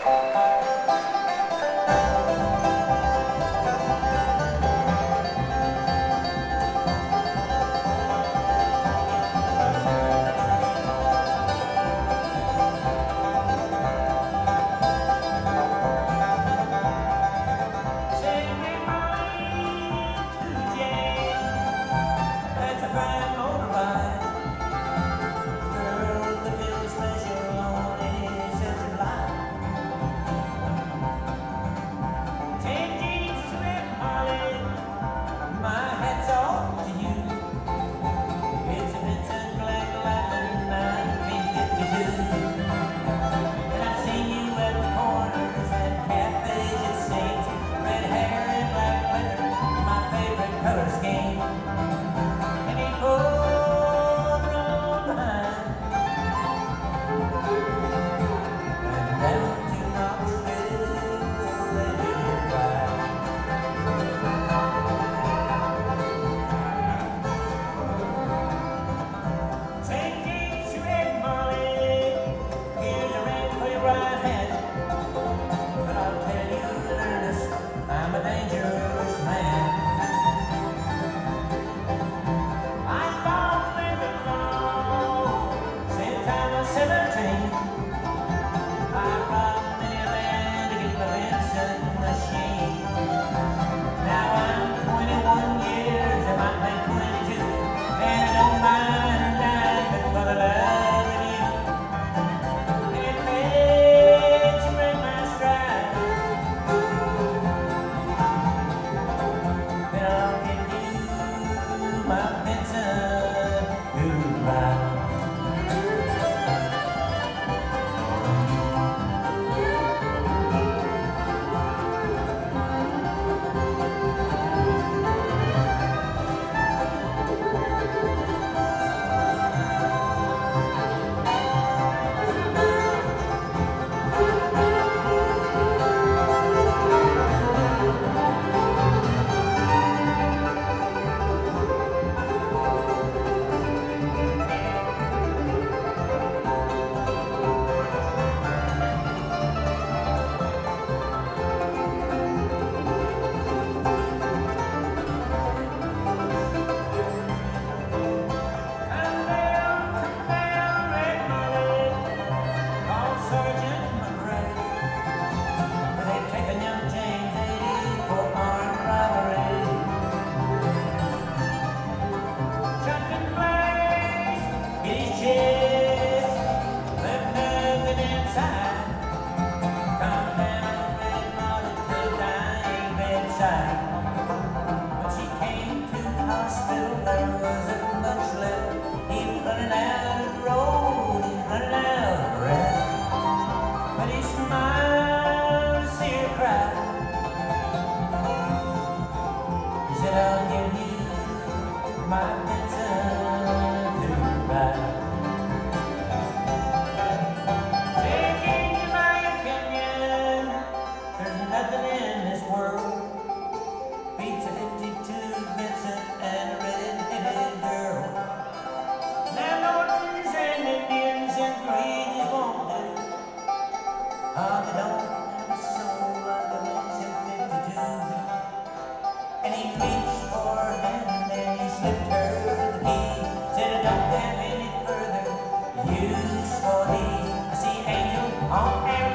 When she came to the hospital, there wasn't much left. He was running out of the road, he was running out of breath. But he smiled to see her cry. He said, I'll give you my medicine to ride. Taking my opinion, there's nothing in this world beats a 52 Vincent and a red-headed girl. Landlords and Indians and greedies won't do. Oh, they don't have a soul like a Vincent 52. And he reached for her hand and he slipped her the key. Said, I don't have any further use for these. I see angels on every